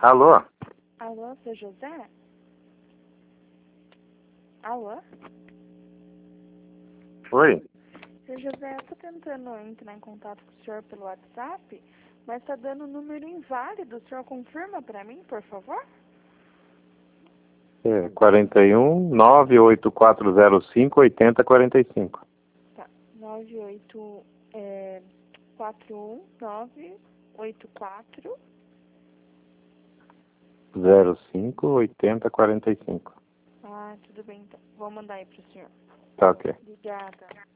Alô? Alô, seu José? Alô? Oi? Seu José, eu tô tentando entrar em contato com o senhor pelo WhatsApp, mas tá dando número inválido. O senhor confirma pra mim, por favor? 41 98405 8045. Tá, 41984. 05 8045. Ah, tudo bem então. Vou mandar aí pro senhor. Tá ok. Obrigada.